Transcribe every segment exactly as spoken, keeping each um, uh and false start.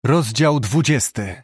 Rozdział dwudziesty.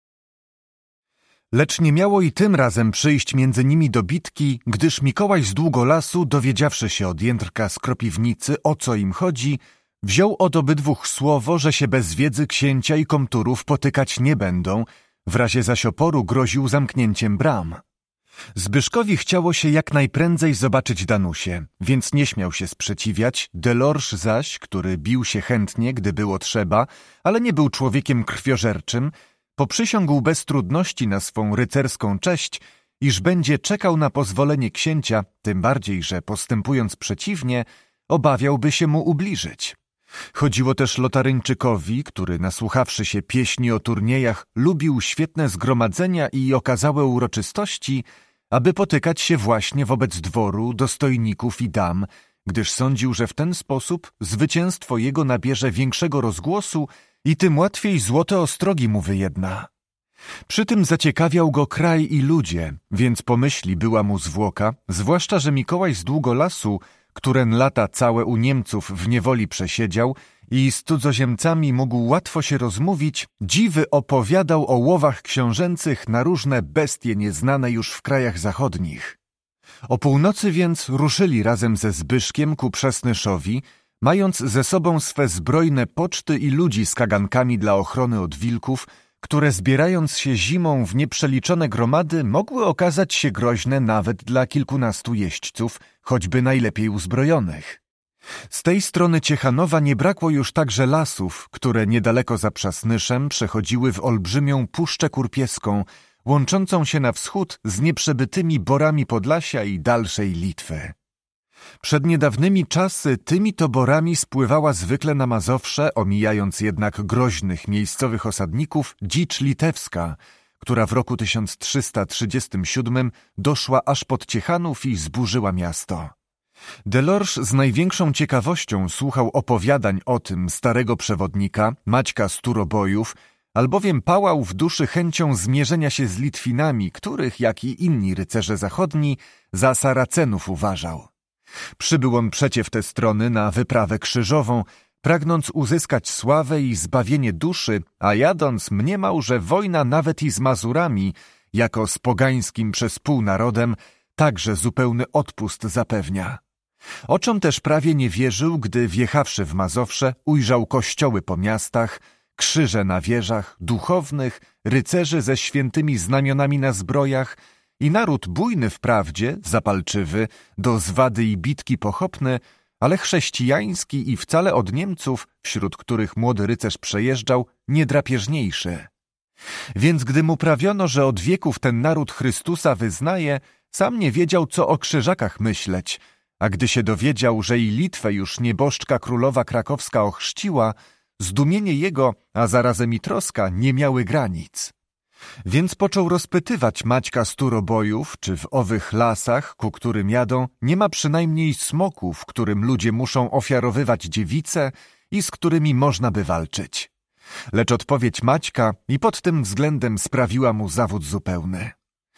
Lecz nie miało i tym razem przyjść między nimi do bitki, gdyż Mikołaj z Długolasu, dowiedziawszy się od Jędrka z Kropiwnicy, o co im chodzi, wziął od obydwóch słowo, że się bez wiedzy księcia i komturów potykać nie będą, w razie zaś oporu groził zamknięciem bram. Zbyszkowi chciało się jak najprędzej zobaczyć Danusię, więc nie śmiał się sprzeciwiać. Delorż zaś, który bił się chętnie, gdy było trzeba, ale nie był człowiekiem krwiożerczym, poprzysiągł bez trudności na swą rycerską cześć, iż będzie czekał na pozwolenie księcia, tym bardziej, że postępując przeciwnie, obawiałby się mu ubliżyć. Chodziło też Lotaryńczykowi, który nasłuchawszy się pieśni o turniejach, lubił świetne zgromadzenia i okazałe uroczystości, aby potykać się właśnie wobec dworu, dostojników i dam, gdyż sądził, że w ten sposób zwycięstwo jego nabierze większego rozgłosu i tym łatwiej złote ostrogi mu wyjedna. Przy tym zaciekawiał go kraj i ludzie, więc pomyśli była mu zwłoka, zwłaszcza, że Mikołaj z Długolasu, któren lata całe u Niemców w niewoli przesiedział i z cudzoziemcami mógł łatwo się rozmówić, dziwy opowiadał o łowach książęcych na różne bestie nieznane już w krajach zachodnich. O północy więc ruszyli razem ze Zbyszkiem ku Przasnyszowi, mając ze sobą swe zbrojne poczty i ludzi z kagankami dla ochrony od wilków, które zbierając się zimą w nieprzeliczone gromady mogły okazać się groźne nawet dla kilkunastu jeźdźców, choćby najlepiej uzbrojonych. Z tej strony Ciechanowa nie brakło już także lasów, które niedaleko za Przasnyszem przechodziły w olbrzymią Puszczę Kurpieską, łączącą się na wschód z nieprzebytymi borami Podlasia i dalszej Litwy. Przed niedawnymi czasy tymi to borami spływała zwykle na Mazowsze, omijając jednak groźnych miejscowych osadników, dzicz litewska, która w roku tysiąc trzysta trzydziestym siódmym doszła aż pod Ciechanów i zburzyła miasto. Delorż z największą ciekawością słuchał opowiadań o tym starego przewodnika, Maćka z Turobojów, albowiem pałał w duszy chęcią zmierzenia się z Litwinami, których, jak i inni rycerze zachodni, za Saracenów uważał. Przybył on przecie w te strony na wyprawę krzyżową, pragnąc uzyskać sławę i zbawienie duszy, a jadąc mniemał, że wojna nawet i z Mazurami, jako z pogańskim przez pół narodem, także zupełny odpust zapewnia. Oczom też prawie nie wierzył, gdy wjechawszy w Mazowsze, ujrzał kościoły po miastach, krzyże na wieżach, duchownych, rycerzy ze świętymi znamionami na zbrojach i naród bujny wprawdzie, zapalczywy, do zwady i bitki pochopny, ale chrześcijański i wcale od Niemców, wśród których młody rycerz przejeżdżał, niedrapieżniejszy. Więc gdy mu prawiono, że od wieków ten naród Chrystusa wyznaje, sam nie wiedział, co o krzyżakach myśleć, a gdy się dowiedział, że i Litwę już nieboszczka królowa krakowska ochrzciła, zdumienie jego, a zarazem i troska nie miały granic. Więc począł rozpytywać Maćka z Turobojów, czy w owych lasach, ku którym jadą, nie ma przynajmniej smoków, którym ludzie muszą ofiarowywać dziewice i z którymi można by walczyć. Lecz odpowiedź Maćka i pod tym względem sprawiła mu zawód zupełny.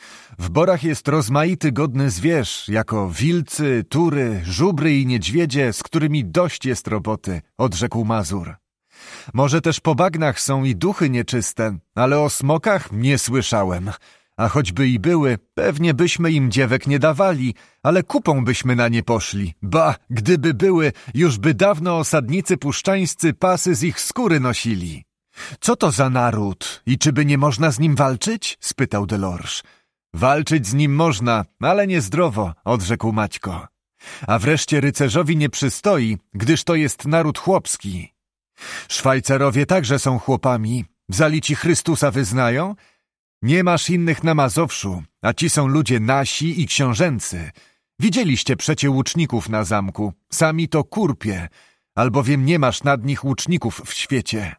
W borach jest rozmaity godny zwierz, jako wilcy, tury, żubry i niedźwiedzie, z którymi dość jest roboty, odrzekł Mazur. Może też po bagnach są i duchy nieczyste, ale o smokach nie słyszałem. A choćby i były, pewnie byśmy im dziewek nie dawali, ale kupą byśmy na nie poszli. Ba, gdyby były, już by dawno osadnicy puszczańscy pasy z ich skóry nosili. Co to za naród i czy by nie można z nim walczyć? Spytał Delorż. Walczyć z nim można, ale niezdrowo, odrzekł Maćko. A wreszcie rycerzowi nie przystoi, gdyż to jest naród chłopski. Szwajcarowie także są chłopami. Zalici Chrystusa wyznają? Nie masz innych na Mazowszu, a ci są ludzie nasi i książęcy. Widzieliście przecie łuczników na zamku, sami to kurpie, albowiem nie masz nad nich łuczników w świecie.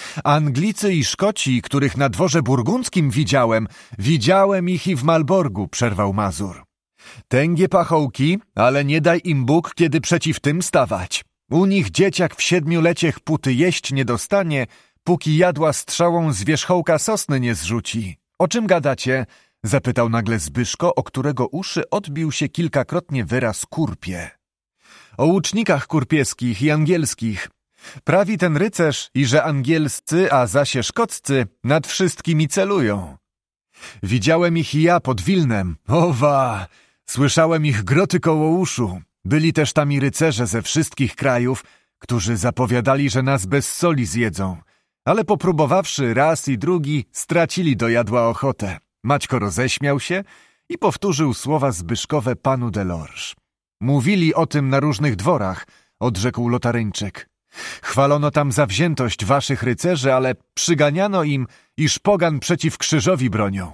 Anglicy i Szkoci, których na dworze burgundzkim widziałem, widziałem ich i w Malborgu, przerwał Mazur. Tęgie pachołki, ale nie daj im Bóg, kiedy przeciw tym stawać. U nich dzieciak w siedmioleciech puty jeść nie dostanie, póki jadła strzałą z wierzchołka sosny nie zrzuci. O czym gadacie? Zapytał nagle Zbyszko, o którego uszy odbił się kilkakrotnie wyraz kurpie. O łucznikach kurpieskich i angielskich. Prawi ten rycerz, i że angielscy, a zasie szkoccy nad wszystkimi celują. Widziałem ich i ja pod Wilnem. Owa! Słyszałem ich groty koło uszu. Byli też tam i rycerze ze wszystkich krajów, którzy zapowiadali, że nas bez soli zjedzą. Ale popróbowawszy raz i drugi, stracili do jadła ochotę. Maćko roześmiał się i powtórzył słowa Zbyszkowe panu Delorge. Mówili o tym na różnych dworach, odrzekł Lotaryńczyk. Chwalono tam zawziętość waszych rycerzy, ale przyganiano im, iż pogan przeciw krzyżowi bronią.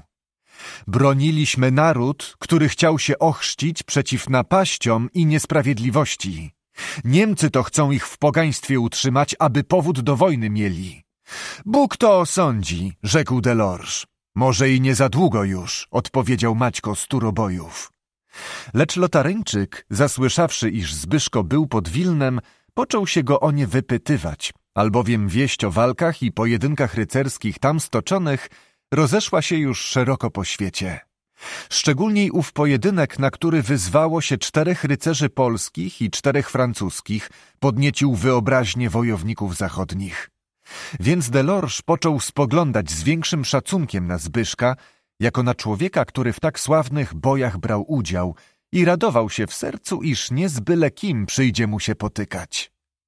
Broniliśmy naród, który chciał się ochrzcić przeciw napaściom i niesprawiedliwości. Niemcy to chcą ich w pogaństwie utrzymać, aby powód do wojny mieli. Bóg to osądzi, rzekł Delorge. Może i nie za długo już, odpowiedział Maćko z Turobojów. Lecz Lotaryńczyk, zasłyszawszy, iż Zbyszko był pod Wilnem, począł się go o nie wypytywać, albowiem wieść o walkach i pojedynkach rycerskich tam stoczonych rozeszła się już szeroko po świecie. Szczególniej ów pojedynek, na który wyzwało się czterech rycerzy polskich i czterech francuskich, podniecił wyobraźnię wojowników zachodnich. Więc Delorge począł spoglądać z większym szacunkiem na Zbyszka, jako na człowieka, który w tak sławnych bojach brał udział i radował się w sercu, iż nie z byle kim przyjdzie mu się potykać.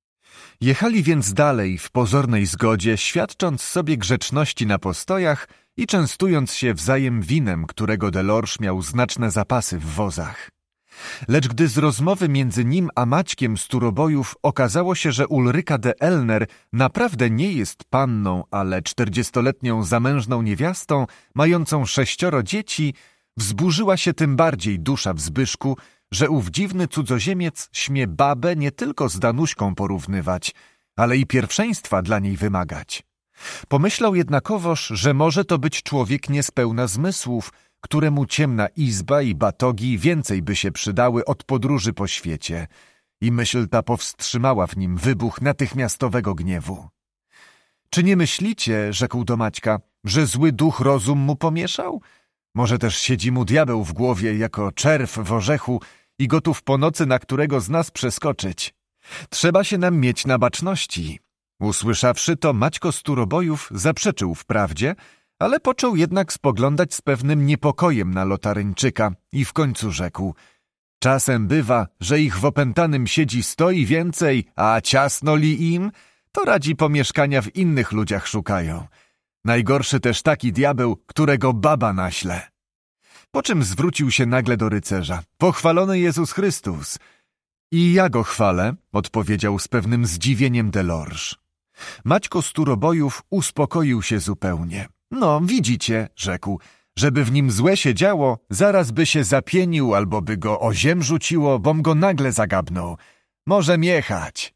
Jechali więc dalej w pozornej zgodzie, świadcząc sobie grzeczności na postojach i częstując się wzajem winem, którego Delorge miał znaczne zapasy w wozach. Lecz gdy z rozmowy między nim a Maćkiem z Turobojów okazało się, że Ulryka de Elner naprawdę nie jest panną, ale czterdziestoletnią zamężną niewiastą, mającą sześcioro dzieci, wzburzyła się tym bardziej dusza w Zbyszku, że ów dziwny cudzoziemiec śmie babę nie tylko z Danuśką porównywać, ale i pierwszeństwa dla niej wymagać. Pomyślał jednakowoż, że może to być człowiek niespełna zmysłów, któremu ciemna izba i batogi więcej by się przydały od podróży po świecie, i myśl ta powstrzymała w nim wybuch natychmiastowego gniewu. Czy nie myślicie, rzekł do Maćka, że zły duch rozum mu pomieszał? Może też siedzi mu diabeł w głowie jako czerw w orzechu i gotów po nocy na którego z nas przeskoczyć. Trzeba się nam mieć na baczności. Usłyszawszy to, Maćko z Turobojów zaprzeczył wprawdzie, ale począł jednak spoglądać z pewnym niepokojem na Lotaryńczyka i w końcu rzekł: czasem bywa, że ich w opętanym siedzi sto i więcej, a ciasno li im, to radzi pomieszkania w innych ludziach szukają. Najgorszy też taki diabeł, którego baba naśle. Po czym zwrócił się nagle do rycerza: pochwalony Jezus Chrystus. I ja go chwalę, odpowiedział z pewnym zdziwieniem Delorge. Maćko z Turobojów uspokoił się zupełnie. No, widzicie, rzekł, żeby w nim złe się działo, zaraz by się zapienił albo by go o ziem rzuciło, bom go nagle zagabnął. Możem jechać.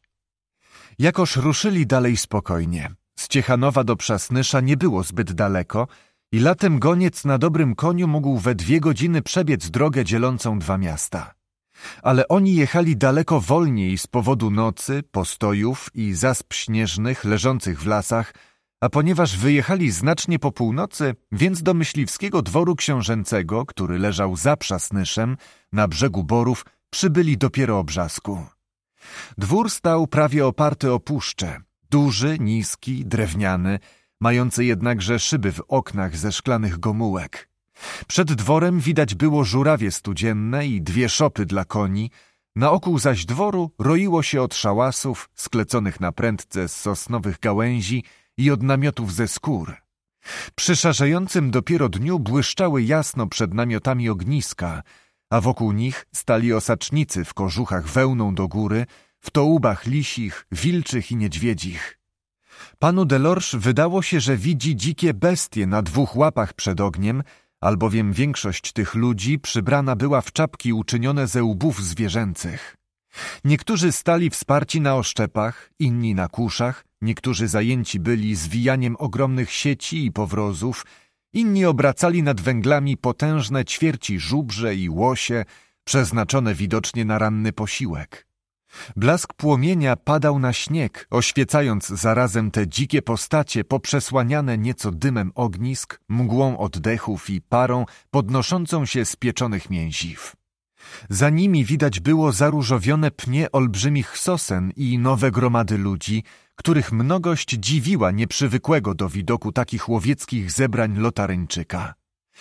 Jakoż ruszyli dalej spokojnie. Z Ciechanowa do Przasnysza nie było zbyt daleko i latem goniec na dobrym koniu mógł we dwie godziny przebiec drogę dzielącą dwa miasta. Ale oni jechali daleko wolniej z powodu nocy, postojów i zasp śnieżnych leżących w lasach, a ponieważ wyjechali znacznie po północy, więc do myśliwskiego dworu książęcego, który leżał za Przasnyszem, na brzegu Borów, przybyli dopiero o brzasku. Dwór stał prawie oparty o puszczę, duży, niski, drewniany, mający jednakże szyby w oknach ze szklanych gomułek. Przed dworem widać było żurawie studzienne i dwie szopy dla koni, naokół zaś dworu roiło się od szałasów, skleconych na prędce z sosnowych gałęzi i od namiotów ze skór. Przy szarzejącym dopiero dniu błyszczały jasno przed namiotami ogniska, a wokół nich stali osacznicy w kożuchach wełną do góry, w tołubach lisich, wilczych i niedźwiedzich. Panu Delorge wydało się, że widzi dzikie bestie na dwóch łapach przed ogniem, albowiem większość tych ludzi przybrana była w czapki uczynione ze łbów zwierzęcych. Niektórzy stali wsparci na oszczepach, inni na kuszach, niektórzy zajęci byli zwijaniem ogromnych sieci i powrozów, inni obracali nad węglami potężne ćwierci żubrze i łosie, przeznaczone widocznie na ranny posiłek. Blask płomienia padał na śnieg, oświecając zarazem te dzikie postacie poprzesłaniane nieco dymem ognisk, mgłą oddechów i parą podnoszącą się z pieczonych mięsiw. Za nimi widać było zaróżowione pnie olbrzymich sosen i nowe gromady ludzi, których mnogość dziwiła nieprzywykłego do widoku takich łowieckich zebrań Lotaryńczyka.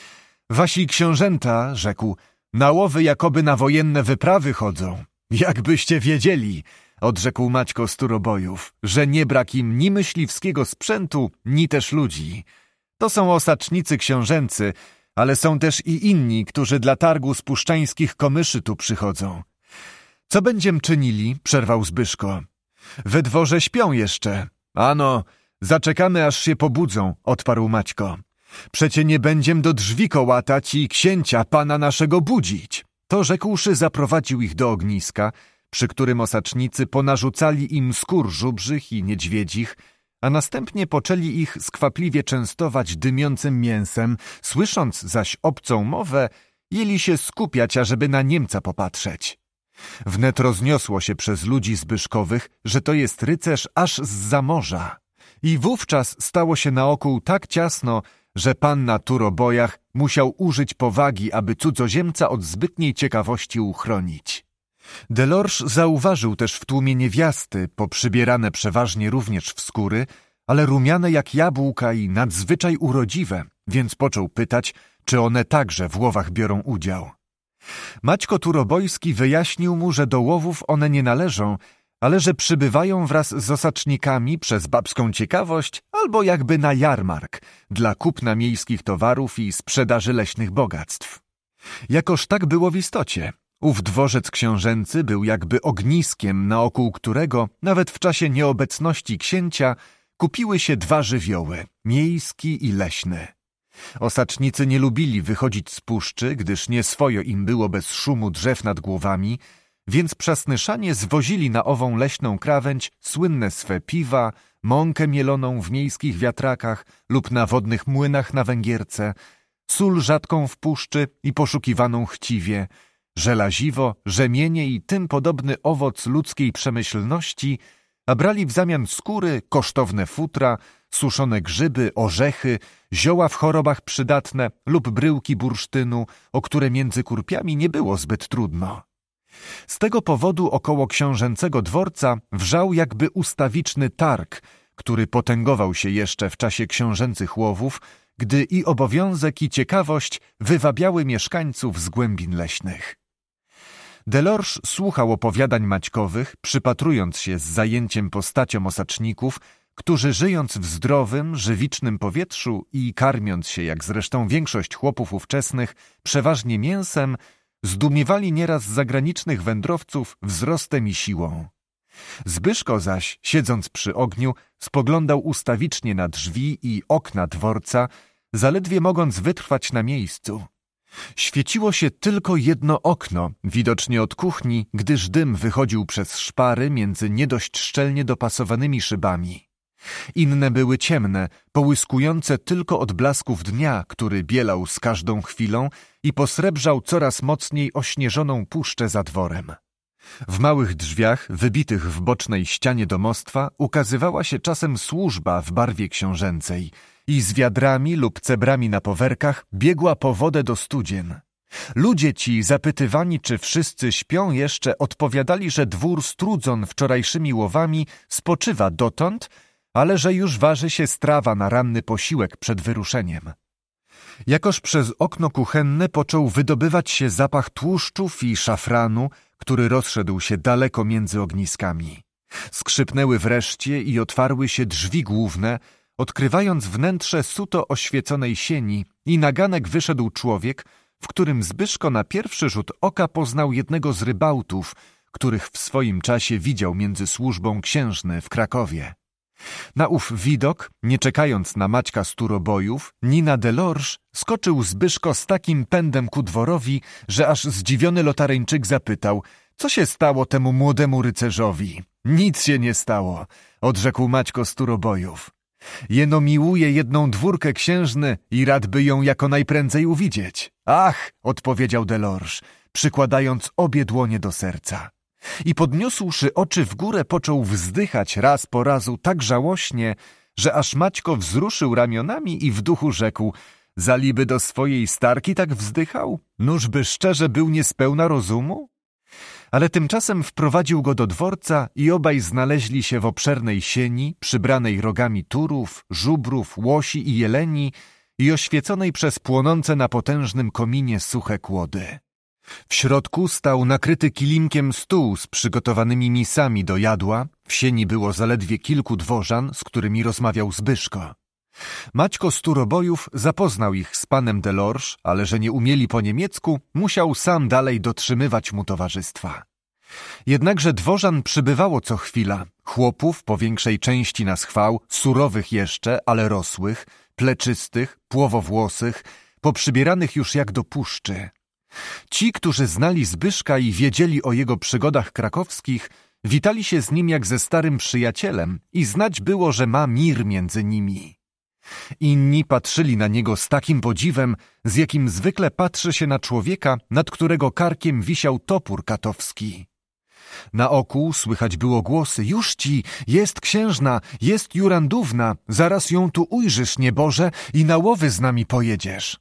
Wasi książęta, rzekł, na łowy jakoby na wojenne wyprawy chodzą. Jakbyście wiedzieli, odrzekł Maćko z Turobojów, że nie brak im ni myśliwskiego sprzętu, ni też ludzi. To są osacznicy książęcy, ale są też i inni, którzy dla targu z puszczańskich komyszy tu przychodzą. Co będziem czynili? Przerwał Zbyszko. We dworze śpią jeszcze. Ano, zaczekamy aż się pobudzą, odparł Maćko. Przecie nie będziem do drzwi kołatać i księcia pana naszego budzić. To rzekłszy zaprowadził ich do ogniska, przy którym osacznicy ponarzucali im skór żubrzych i niedźwiedzich, a następnie poczęli ich skwapliwie częstować dymiącym mięsem, słysząc zaś obcą mowę, jęli się skupiać, ażeby na Niemca popatrzeć. Wnet rozniosło się przez ludzi zbyszkowych, że to jest rycerz aż zza morza. I wówczas stało się naokół tak ciasno, że pan na Turobojach musiał użyć powagi, aby cudzoziemca od zbytniej ciekawości uchronić. Delorge zauważył też w tłumie niewiasty, poprzybierane przeważnie również w skóry, ale rumiane jak jabłka i nadzwyczaj urodziwe, więc począł pytać, czy one także w łowach biorą udział. Maćko Turobojski wyjaśnił mu, że do łowów one nie należą, ale że przybywają wraz z osacznikami przez babską ciekawość albo jakby na jarmark dla kupna miejskich towarów i sprzedaży leśnych bogactw. Jakoż tak było w istocie. Ów dworzec książęcy był jakby ogniskiem, naokół którego, nawet w czasie nieobecności księcia, kupiły się dwa żywioły, miejski i leśny. Osacznicy nie lubili wychodzić z puszczy, gdyż nieswojo im było bez szumu drzew nad głowami, więc przasnyszanie zwozili na ową leśną krawędź słynne swe piwa, mąkę mieloną w miejskich wiatrakach lub na wodnych młynach na Węgierce, sól rzadką w puszczy i poszukiwaną chciwie, żelaziwo, rzemienie i tym podobny owoc ludzkiej przemyślności, a brali w zamian skóry, kosztowne futra, suszone grzyby, orzechy, zioła w chorobach przydatne lub bryłki bursztynu, o które między kurpiami nie było zbyt trudno. Z tego powodu około książęcego dworca wrzał jakby ustawiczny targ, który potęgował się jeszcze w czasie książęcych łowów, gdy i obowiązek i ciekawość wywabiały mieszkańców z głębin leśnych. Delorge słuchał opowiadań Maćkowych, przypatrując się z zajęciem postaciom osaczników, którzy żyjąc w zdrowym, żywicznym powietrzu i karmiąc się, jak zresztą większość chłopów ówczesnych, przeważnie mięsem, zdumiewali nieraz zagranicznych wędrowców wzrostem i siłą. Zbyszko zaś, siedząc przy ogniu, spoglądał ustawicznie na drzwi i okna dworca, zaledwie mogąc wytrwać na miejscu. Świeciło się tylko jedno okno, widocznie od kuchni, gdyż dym wychodził przez szpary między nie dość szczelnie dopasowanymi szybami. Inne były ciemne, połyskujące tylko od blasków dnia, który bielał z każdą chwilą i posrebrzał coraz mocniej ośnieżoną puszczę za dworem. W małych drzwiach, wybitych w bocznej ścianie domostwa, ukazywała się czasem służba w barwie książęcej i z wiadrami lub cebrami na powerkach biegła po wodę do studzien. Ludzie ci, zapytywani, czy wszyscy śpią jeszcze, odpowiadali, że dwór strudzon wczorajszymi łowami spoczywa dotąd, ale że już waży się strawa na ranny posiłek przed wyruszeniem. Jakoż przez okno kuchenne począł wydobywać się zapach tłuszczów i szafranu, który rozszedł się daleko między ogniskami. Skrzypnęły wreszcie i otwarły się drzwi główne, odkrywając wnętrze suto oświeconej sieni i na ganek wyszedł człowiek, w którym Zbyszko na pierwszy rzut oka poznał jednego z rybałtów, których w swoim czasie widział między służbą księżny w Krakowie. Na ów widok, nie czekając na Maćka z Turobojów, ni na Delorge, skoczył Zbyszko z takim pędem ku dworowi, że aż zdziwiony Lotaryńczyk zapytał, co się stało temu młodemu rycerzowi. Nic się nie stało, odrzekł Maćko z Turobojów. Jeno miłuje jedną dwórkę księżny i rad by ją jako najprędzej uwidzieć. Ach, odpowiedział Delorge, przykładając obie dłonie do serca. I podniósłszy oczy w górę, począł wzdychać raz po razu tak żałośnie, że aż Maćko wzruszył ramionami i w duchu rzekł: Zaliby do swojej starki tak wzdychał? Nużby szczerze był niespełna rozumu? Ale tymczasem wprowadził go do dworca i obaj znaleźli się w obszernej sieni, przybranej rogami turów, żubrów, łosi i jeleni i oświeconej przez płonące na potężnym kominie suche kłody. W środku stał nakryty kilimkiem stół z przygotowanymi misami do jadła, w sieni było zaledwie kilku dworzan, z którymi rozmawiał Zbyszko. Maćko z Turobojów zapoznał ich z panem Delorge, ale że nie umieli po niemiecku, musiał sam dalej dotrzymywać mu towarzystwa. Jednakże dworzan przybywało co chwila, chłopów po większej części na schwał, surowych jeszcze, ale rosłych, pleczystych, płowowłosych, poprzybieranych już jak do puszczy. Ci, którzy znali Zbyszka i wiedzieli o jego przygodach krakowskich, witali się z nim jak ze starym przyjacielem i znać było, że ma mir między nimi. Inni patrzyli na niego z takim podziwem, z jakim zwykle patrzy się na człowieka, nad którego karkiem wisiał topór katowski. Na oku słychać było głosy: już ci, jest księżna, jest Jurandówna, zaraz ją tu ujrzysz, nieboże, i na łowy z nami pojedziesz.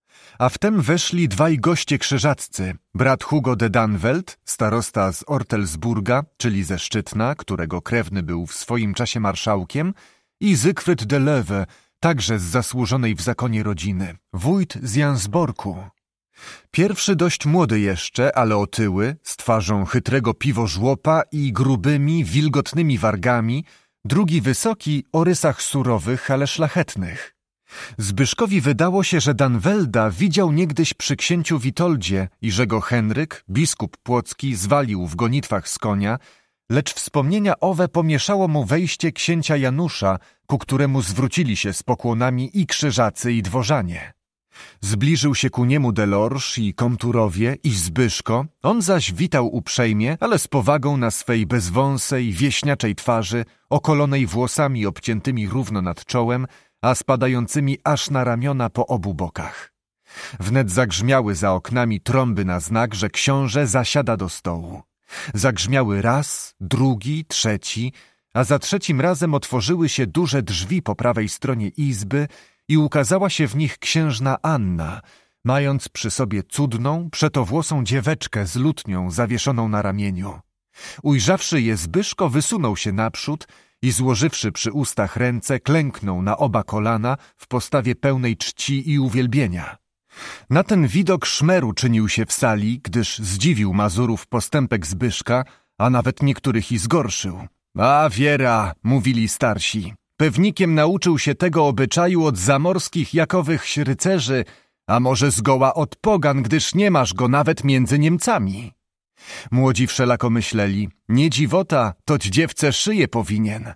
A wtem weszli dwaj goście krzyżaccy, brat Hugo de Danwelt, starosta z Ortelsburga, czyli ze Szczytna, którego krewny był w swoim czasie marszałkiem, i Zygfryd de Lewe, także z zasłużonej w zakonie rodziny, wójt z Jansborku. Pierwszy dość młody jeszcze, ale otyły, z twarzą chytrego piwożłopa i grubymi, wilgotnymi wargami, drugi wysoki, o rysach surowych, ale szlachetnych. Zbyszkowi wydało się, że Danwelda widział niegdyś przy księciu Witoldzie i że go Henryk, biskup płocki, zwalił w gonitwach z konia, lecz wspomnienia owe pomieszało mu wejście księcia Janusza, ku któremu zwrócili się z pokłonami i krzyżacy, i dworzanie. Zbliżył się ku niemu Delorge i komturowie, i Zbyszko, on zaś witał uprzejmie, ale z powagą na swej bezwąsej, wieśniaczej twarzy, okolonej włosami obciętymi równo nad czołem, a spadającymi aż na ramiona po obu bokach. Wnet zagrzmiały za oknami trąby na znak, że książę zasiada do stołu. Zagrzmiały raz, drugi, trzeci, a za trzecim razem otworzyły się duże drzwi po prawej stronie izby i ukazała się w nich księżna Anna, mając przy sobie cudną, przetowłosą dzieweczkę z lutnią zawieszoną na ramieniu. Ujrzawszy je, Zbyszko wysunął się naprzód i złożywszy przy ustach ręce, klęknął na oba kolana w postawie pełnej czci i uwielbienia. Na ten widok szmeru czynił się w sali, gdyż zdziwił Mazurów postępek Zbyszka, a nawet niektórych i zgorszył. A wiera, mówili starsi, pewnikiem nauczył się tego obyczaju od zamorskich jakowych rycerzy, a może zgoła od pogan, gdyż nie masz go nawet między Niemcami. Młodzi wszelako myśleli, nie dziwota, toć dziewce szyję powinien.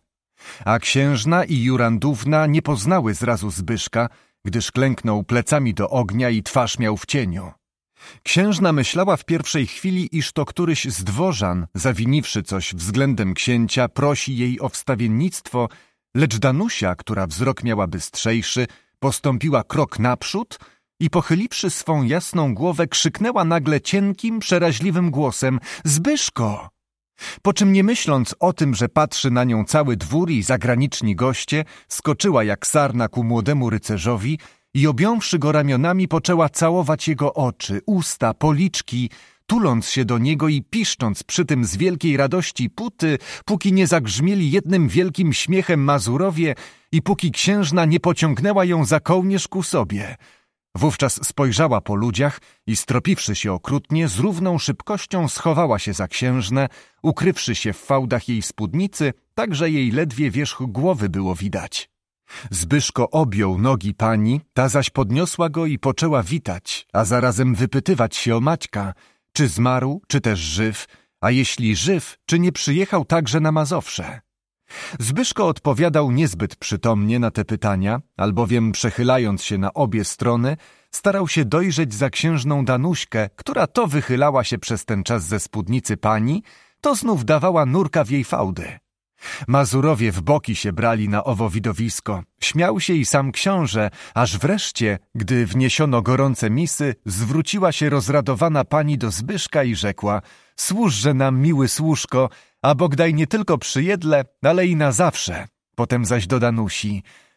A księżna i Jurandówna nie poznały zrazu Zbyszka, gdyż klęknął plecami do ognia i twarz miał w cieniu. Księżna myślała w pierwszej chwili, iż to któryś z dworzan, zawiniwszy coś względem księcia, prosi jej o wstawiennictwo, lecz Danusia, która wzrok miała bystrzejszy, postąpiła krok naprzód i pochyliwszy swą jasną głowę, krzyknęła nagle cienkim, przeraźliwym głosem: Zbyszko! Po czym, nie myśląc o tym, że patrzy na nią cały dwór i zagraniczni goście, skoczyła jak sarna ku młodemu rycerzowi i objąwszy go ramionami, poczęła całować jego oczy, usta, policzki, tuląc się do niego i piszcząc przy tym z wielkiej radości póty, póki nie zagrzmieli jednym wielkim śmiechem Mazurowie i póki księżna nie pociągnęła ją za kołnierz ku sobie. Wówczas spojrzała po ludziach i, stropiwszy się okrutnie, z równą szybkością schowała się za księżnę, ukrywszy się w fałdach jej spódnicy, tak że jej ledwie wierzch głowy było widać. Zbyszko objął nogi pani, ta zaś podniosła go i poczęła witać, a zarazem wypytywać się o Maćka, czy zmarł, czy też żyw, a jeśli żyw, czy nie przyjechał także na Mazowsze. Zbyszko odpowiadał niezbyt przytomnie na te pytania, albowiem przechylając się na obie strony, starał się dojrzeć za księżną Danuśkę, która to wychylała się przez ten czas ze spódnicy pani, to znów dawała nurka w jej fałdy. Mazurowie w boki się brali na owo widowisko. Śmiał się i sam książę, aż wreszcie, gdy wniesiono gorące misy, zwróciła się rozradowana pani do Zbyszka i rzekła: służże nam, miły służko, a Bóg daj nie tylko przy jedle, ale i na zawsze. Potem zaś do Danusi: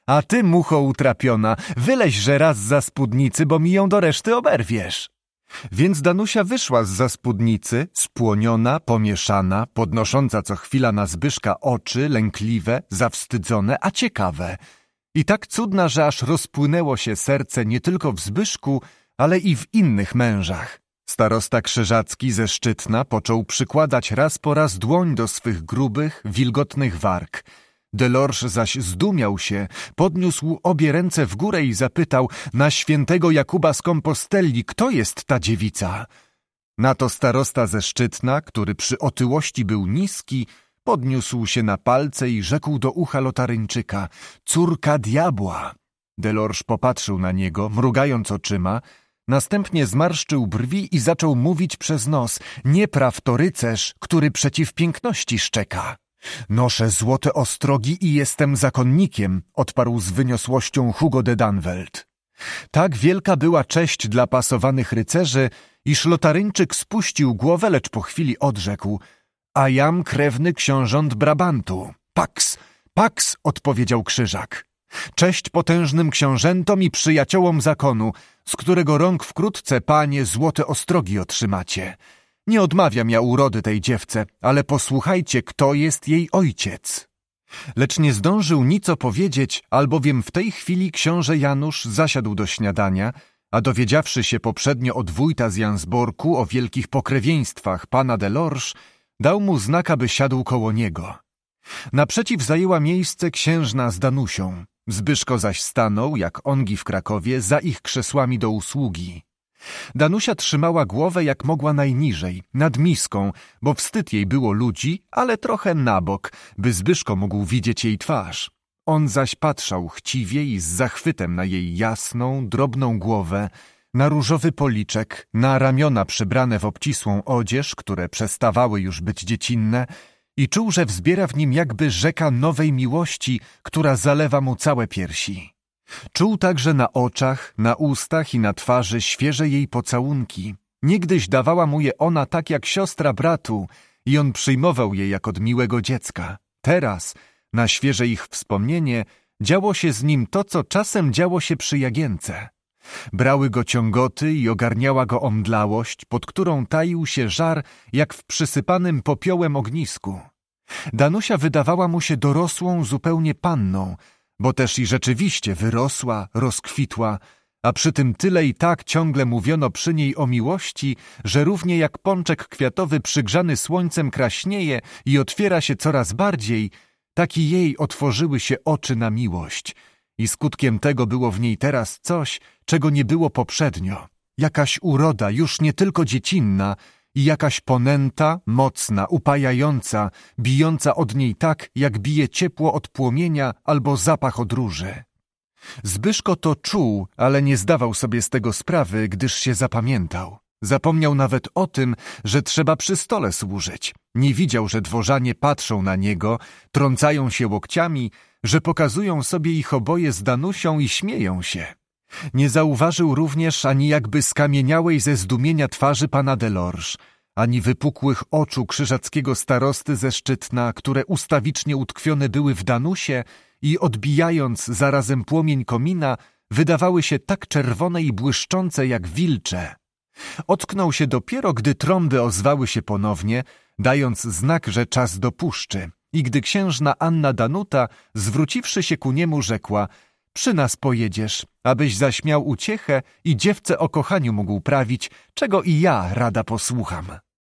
A ty, mucho utrapiona, wyleźże raz za spódnicy, bo mi ją do reszty oberwiesz. Więc Danusia wyszła zza spódnicy, spłoniona, pomieszana, podnosząca co chwila na Zbyszka oczy, lękliwe, zawstydzone, a ciekawe. I tak cudna, że aż rozpłynęło się serce nie tylko w Zbyszku, ale i w innych mężach. Starosta Krzyżacki ze Szczytna począł przykładać raz po raz dłoń do swych grubych, wilgotnych warg. Delorge zaś zdumiał się, podniósł obie ręce w górę i zapytał: na świętego Jakuba z Kompostelli, kto jest ta dziewica? Na to starosta ze Szczytna, który przy otyłości był niski, podniósł się na palce i rzekł do ucha Lotaryńczyka: córka diabła. Delorge popatrzył na niego, mrugając oczyma, następnie zmarszczył brwi i zaczął mówić przez nos: niepraw to rycerz, który przeciw piękności szczeka. Noszę złote ostrogi i jestem zakonnikiem, odparł z wyniosłością Hugo de Danwelt. Tak wielka była cześć dla pasowanych rycerzy, iż Lotaryńczyk spuścił głowę, lecz po chwili odrzekł: a jam krewny książąt Brabantu. Pax, pax, odpowiedział Krzyżak. Cześć potężnym książętom i przyjaciołom zakonu, z którego rąk wkrótce, panie, złote ostrogi otrzymacie. Nie odmawiam ja urody tej dziewce, ale posłuchajcie, kto jest jej ojciec. Lecz nie zdążył nic opowiedzieć, albowiem w tej chwili książę Janusz zasiadł do śniadania, a dowiedziawszy się poprzednio od wójta z Jansborku o wielkich pokrewieństwach pana Delorge, dał mu znak, aby siadł koło niego. Naprzeciw zajęła miejsce księżna z Danusią. Zbyszko zaś stanął, jak ongi w Krakowie, za ich krzesłami do usługi. Danusia trzymała głowę jak mogła najniżej, nad miską, bo wstyd jej było ludzi, ale trochę na bok, by Zbyszko mógł widzieć jej twarz. On zaś patrzał chciwie i z zachwytem na jej jasną, drobną głowę, na różowy policzek, na ramiona przybrane w obcisłą odzież, które przestawały już być dziecinne, i czuł, że wzbiera w nim jakby rzeka nowej miłości, która zalewa mu całe piersi. Czuł także na oczach, na ustach i na twarzy świeże jej pocałunki. Niegdyś dawała mu je ona tak jak siostra bratu i on przyjmował je jak od miłego dziecka. Teraz, na świeże ich wspomnienie, działo się z nim to, co czasem działo się przy Jagience. Brały go ciągoty i ogarniała go omdlałość, pod którą taił się żar, jak w przysypanym popiołem ognisku. Danusia wydawała mu się dorosłą zupełnie panną, bo też i rzeczywiście wyrosła, rozkwitła, a przy tym tyle i tak ciągle mówiono przy niej o miłości, że równie jak pączek kwiatowy przygrzany słońcem kraśnieje i otwiera się coraz bardziej, tak i jej otworzyły się oczy na miłość. I skutkiem tego było w niej teraz coś, czego nie było poprzednio. Jakaś uroda, już nie tylko dziecinna, i jakaś ponęta, mocna, upajająca, bijąca od niej tak, jak bije ciepło od płomienia albo zapach od róży. Zbyszko to czuł, ale nie zdawał sobie z tego sprawy, gdyż się zapamiętał. Zapomniał nawet o tym, że trzeba przy stole służyć. Nie widział, że dworzanie patrzą na niego, trącają się łokciami, że pokazują sobie ich oboje z Danusią i śmieją się. Nie zauważył również ani jakby skamieniałej ze zdumienia twarzy pana Delorge, ani wypukłych oczu krzyżackiego starosty ze Szczytna, które ustawicznie utkwione były w Danusie i odbijając zarazem płomień komina, wydawały się tak czerwone i błyszczące jak wilcze. Ocknął się dopiero, gdy trąby ozwały się ponownie, dając znak, że czas do puszczy, i gdy księżna Anna Danuta, zwróciwszy się ku niemu, rzekła: przy nas pojedziesz, abyś zaś miał uciechę i dziewce o kochaniu mógł prawić, czego i ja rada posłucham.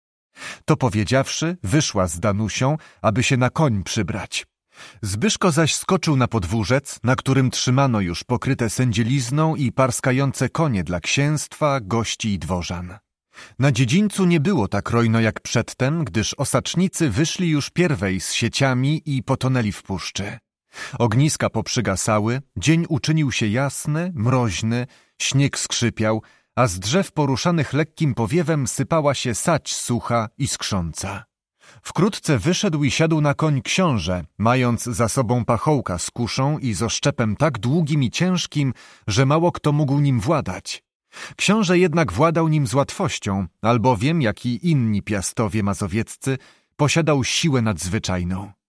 To powiedziawszy, wyszła z Danusią, aby się na koń przybrać. Zbyszko zaś skoczył na podwórzec, na którym trzymano już pokryte sędzielizną i parskające konie dla księstwa, gości i dworzan. Na dziedzińcu nie było tak rojno jak przedtem, gdyż osacznicy wyszli już pierwej z sieciami i potonęli w puszczy. Ogniska poprzygasały, dzień uczynił się jasny, mroźny, śnieg skrzypiał, a z drzew poruszanych lekkim powiewem sypała się sać sucha i skrząca. Wkrótce wyszedł i siadł na koń książę, mając za sobą pachołka z kuszą i z oszczepem tak długim i ciężkim, że mało kto mógł nim władać. Książę jednak władał nim z łatwością, albowiem, jak i inni piastowie mazowieccy, posiadał siłę nadzwyczajną.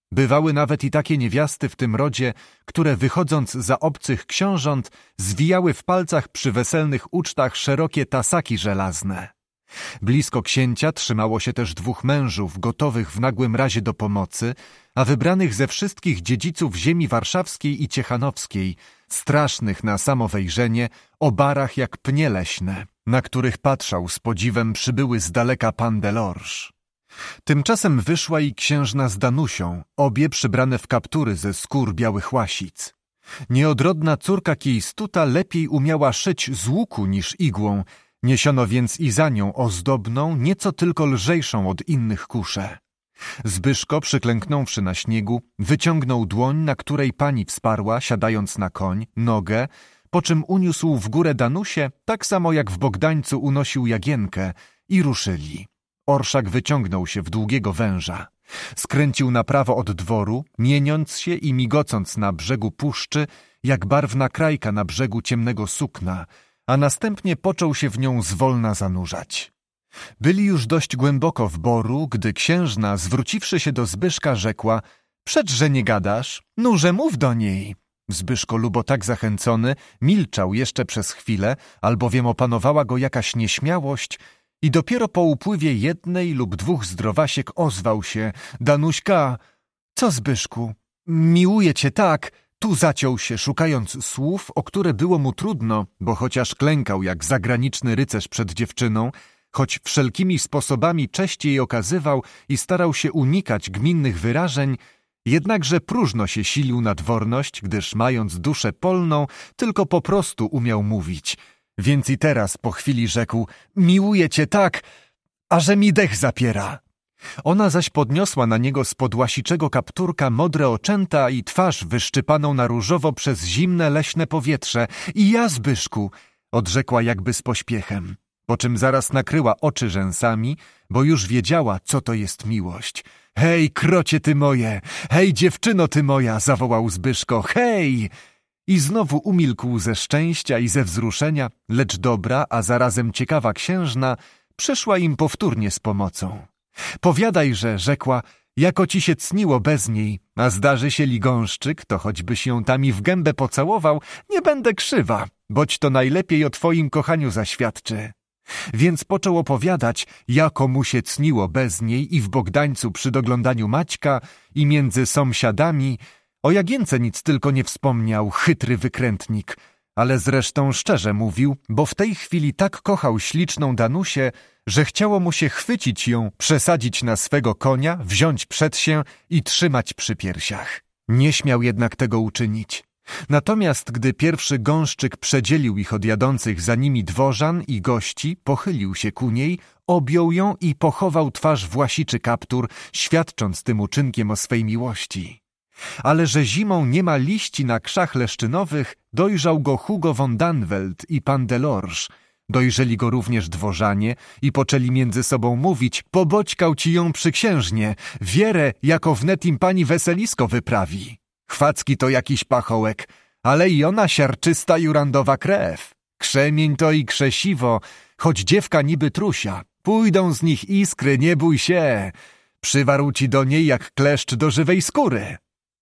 Bywały nawet i takie niewiasty w tym rodzie, które wychodząc za obcych książąt, zwijały w palcach przy weselnych ucztach szerokie tasaki żelazne. Blisko księcia trzymało się też dwóch mężów, gotowych w nagłym razie do pomocy, a wybranych ze wszystkich dziedziców ziemi warszawskiej i ciechanowskiej, strasznych na samo wejrzenie, o barach jak pnie leśne, na których patrzał z podziwem przybyły z daleka pan Delorge. Tymczasem wyszła i księżna z Danusią, obie przybrane w kaptury ze skór białych łasic. Nieodrodna córka Kiistuta lepiej umiała szyć z łuku niż igłą, niesiono więc i za nią ozdobną, nieco tylko lżejszą od innych kuszę. Zbyszko, przyklęknąwszy na śniegu, wyciągnął dłoń, na której pani wsparła, siadając na koń, nogę, po czym uniósł w górę Danusię, tak samo jak w Bogdańcu unosił Jagienkę, i ruszyli. Orszak wyciągnął się w długiego węża. Skręcił na prawo od dworu, mieniąc się i migocąc na brzegu puszczy, jak barwna krajka na brzegu ciemnego sukna, a następnie począł się w nią zwolna zanurzać. Byli już dość głęboko w boru, gdy księżna, zwróciwszy się do Zbyszka, rzekła: „Przecz, że nie gadasz? Nurze, mów do niej!” Zbyszko, lubo tak zachęcony, milczał jeszcze przez chwilę, albowiem opanowała go jakaś nieśmiałość i dopiero po upływie jednej lub dwóch zdrowasiek ozwał się: „Danuśka!” „Co, Zbyszku? Miłuję cię tak!” Tu zaciął się, szukając słów, o które było mu trudno, bo chociaż klękał jak zagraniczny rycerz przed dziewczyną, choć wszelkimi sposobami cześć jej okazywał i starał się unikać gminnych wyrażeń, jednakże próżno się silił na dworność, gdyż mając duszę polną, tylko po prostu umiał mówić. Więc i teraz po chwili rzekł: „Miłuję cię tak, a że mi dech zapiera”. Ona zaś podniosła na niego spod łasiczego kapturka modre oczęta i twarz wyszczypaną na różowo przez zimne leśne powietrze. „I ja, Zbyszku”, odrzekła jakby z pośpiechem, po czym zaraz nakryła oczy rzęsami, bo już wiedziała, co to jest miłość. „Hej, krocie ty moje! Hej, dziewczyno ty moja!” zawołał Zbyszko. „Hej!” I znowu umilkł ze szczęścia i ze wzruszenia, lecz dobra, a zarazem ciekawa księżna przyszła im powtórnie z pomocą. „Powiadajże”, rzekła, „jako ci się cniło bez niej, a zdarzy się ligąszczyk, to choćbyś ją tam i w gębę pocałował, nie będę krzywa, boć to najlepiej o twoim kochaniu zaświadczy”. Więc począł opowiadać, jako mu się cniło bez niej i w Bogdańcu przy doglądaniu Maćka i między sąsiadami. O Jagience nic tylko nie wspomniał, chytry wykrętnik, ale zresztą szczerze mówił, bo w tej chwili tak kochał śliczną Danusię, że chciało mu się chwycić ją, przesadzić na swego konia, wziąć przed się i trzymać przy piersiach. Nie śmiał jednak tego uczynić. Natomiast gdy pierwszy gąszczyk przedzielił ich od jadących za nimi dworzan i gości, pochylił się ku niej, objął ją i pochował twarz w łasiczy kaptur, świadcząc tym uczynkiem o swej miłości. Ale że zimą nie ma liści na krzach leszczynowych, dojrzał go Hugo von Danwelt i pan Delorge. Dojrzeli go również dworzanie i poczęli między sobą mówić: „Poboćkał ci ją przyksiężnie, wierę, jako wnet im pani weselisko wyprawi. Chwacki to jakiś pachołek, ale i ona siarczysta jurandowa krew. Krzemień to i krzesiwo, choć dziewka niby trusia. Pójdą z nich iskry, nie bój się. Przywarł ci do niej jak kleszcz do żywej skóry”.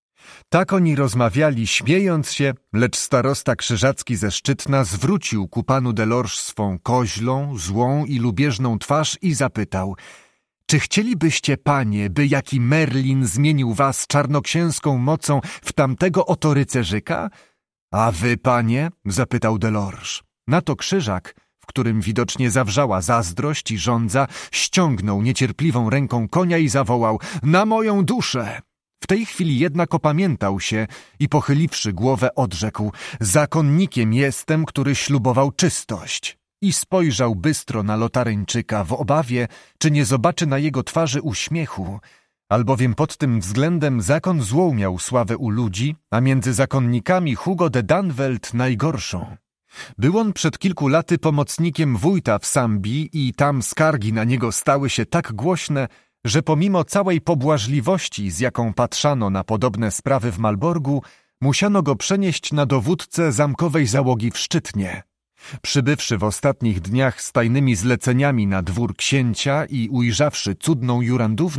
Tak oni rozmawiali, śmiejąc się, lecz starosta krzyżacki ze Szczytna zwrócił ku panu Delorge swą koźlą, złą i lubieżną twarz i zapytał: „Czy chcielibyście, panie, by jaki Merlin zmienił was czarnoksięską mocą w tamtego oto rycerzyka?” „A wy, panie?” zapytał Delorge. Na to Krzyżak, w którym widocznie zawrzała zazdrość i żądza, ściągnął niecierpliwą ręką konia i zawołał: „Na moją duszę!” W tej chwili jednak opamiętał się i pochyliwszy głowę odrzekł: „Zakonnikiem jestem, który ślubował czystość”. I spojrzał bystro na Lotaryńczyka w obawie, czy nie zobaczy na jego twarzy uśmiechu, albowiem pod tym względem zakon złą miał sławę u ludzi, a między zakonnikami Hugo de Danwelt najgorszą. Był on przed kilku laty pomocnikiem wójta w Sambii i tam skargi na niego stały się tak głośne, że pomimo całej pobłażliwości, z jaką patrzano na podobne sprawy w Malborgu, musiano go przenieść na dowódcę zamkowej załogi w Szczytnie. Przybywszy w ostatnich dniach z tajnymi zleceniami na dwór księcia i ujrzawszy cudną jurandównę,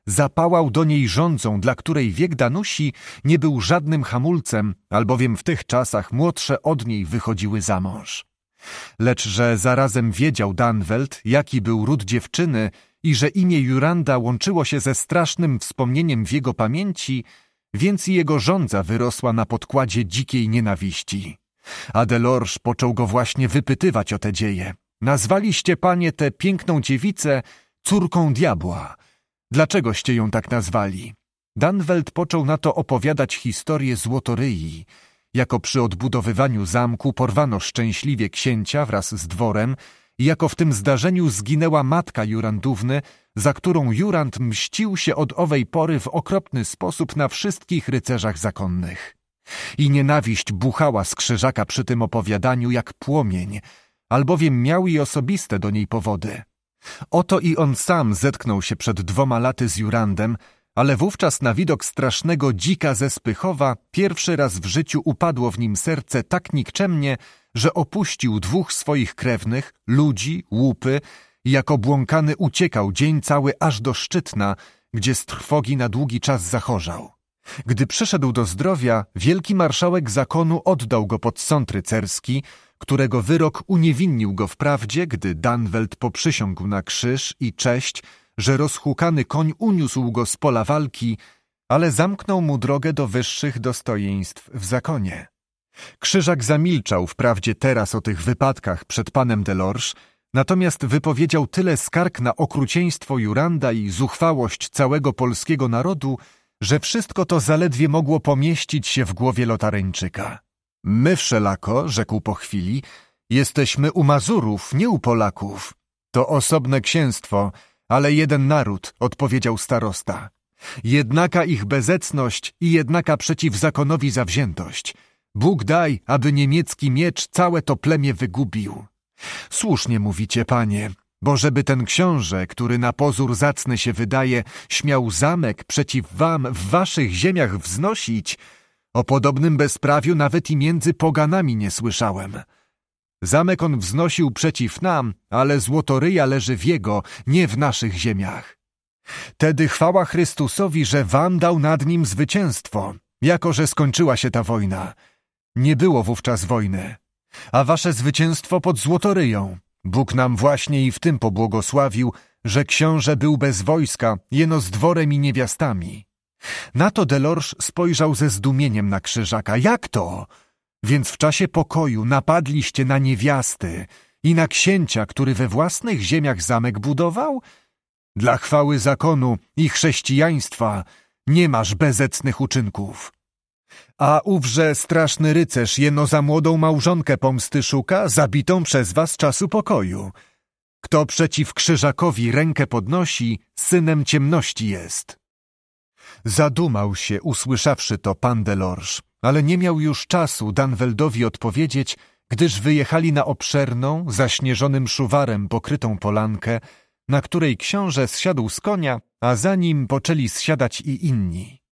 zapałał do niej żądzą, dla której wiek Danusi nie był żadnym hamulcem, albowiem w tych czasach młodsze od niej wychodziły za mąż. Lecz że zarazem wiedział Danwelt, jaki był ród dziewczyny i że imię Juranda łączyło się ze strasznym wspomnieniem w jego pamięci, więc i jego żądza wyrosła na podkładzie dzikiej nienawiści. A Delorge począł go właśnie wypytywać o te dzieje. Nazwaliście, panie, tę piękną dziewicę córką diabła. Dlaczegoście ją tak nazwali? Danwelt począł na to opowiadać historię Złotoryi. Jako przy odbudowywaniu zamku porwano szczęśliwie księcia wraz z dworem i jako w tym zdarzeniu zginęła matka Jurandówny, za którą Jurand mścił się od owej pory w okropny sposób na wszystkich rycerzach zakonnych. I nienawiść buchała z Krzyżaka przy tym opowiadaniu jak płomień, albowiem miał i osobiste do niej powody. Oto i on sam zetknął się przed dwoma laty z Jurandem, ale wówczas na widok strasznego dzika ze Spychowa pierwszy raz w życiu upadło w nim serce tak nikczemnie, że opuścił dwóch swoich krewnych, ludzi, łupy i jako błąkany uciekał dzień cały aż do Szczytna, gdzie z trwogi na długi czas zachorzał. Gdy przyszedł do zdrowia, wielki marszałek zakonu oddał go pod sąd rycerski, którego wyrok uniewinnił go wprawdzie, gdy Danwelt poprzysiągł na krzyż i cześć, że rozhukany koń uniósł go z pola walki, ale zamknął mu drogę do wyższych dostojeństw w zakonie. Krzyżak zamilczał wprawdzie teraz o tych wypadkach przed panem Delorge, natomiast wypowiedział tyle skarg na okrucieństwo Juranda i zuchwałość całego polskiego narodu, że wszystko to zaledwie mogło pomieścić się w głowie Lotaryńczyka. My wszelako, rzekł po chwili, jesteśmy u Mazurów, nie u Polaków. To osobne księstwo, ale jeden naród, odpowiedział starosta. Jednaka ich bezecność i jednaka przeciw zakonowi zawziętość. Bóg daj, aby niemiecki miecz całe to plemię wygubił. Słusznie mówicie, panie, bo żeby ten książę, który na pozór zacny się wydaje, śmiał zamek przeciw wam w waszych ziemiach wznosić, o podobnym bezprawiu nawet i między poganami nie słyszałem. Zamek on wznosił przeciw nam, ale Złotoryja leży w jego, nie w naszych ziemiach. Tedy chwała Chrystusowi, że wam dał nad nim zwycięstwo, jako że skończyła się ta wojna. Nie było wówczas wojny, a wasze zwycięstwo pod Złotoryją. Bóg nam właśnie i w tym pobłogosławił, że książę był bez wojska, jeno z dworem i niewiastami. Na to Delorge spojrzał ze zdumieniem na Krzyżaka. Jak to? Więc w czasie pokoju napadliście na niewiasty i na księcia, który we własnych ziemiach zamek budował? Dla chwały zakonu i chrześcijaństwa nie masz bezecnych uczynków. A ówże straszny rycerz jeno za młodą małżonkę pomsty szuka, zabitą przez was czasu pokoju. Kto przeciw Krzyżakowi rękę podnosi, synem ciemności jest. Zadumał się, usłyszawszy to pan Delorge, ale nie miał już czasu Danweldowi odpowiedzieć, gdyż wyjechali na obszerną, zaśnieżonym szuwarem pokrytą polankę, na której książę zsiadł z konia, a za nim poczęli zsiadać i inni.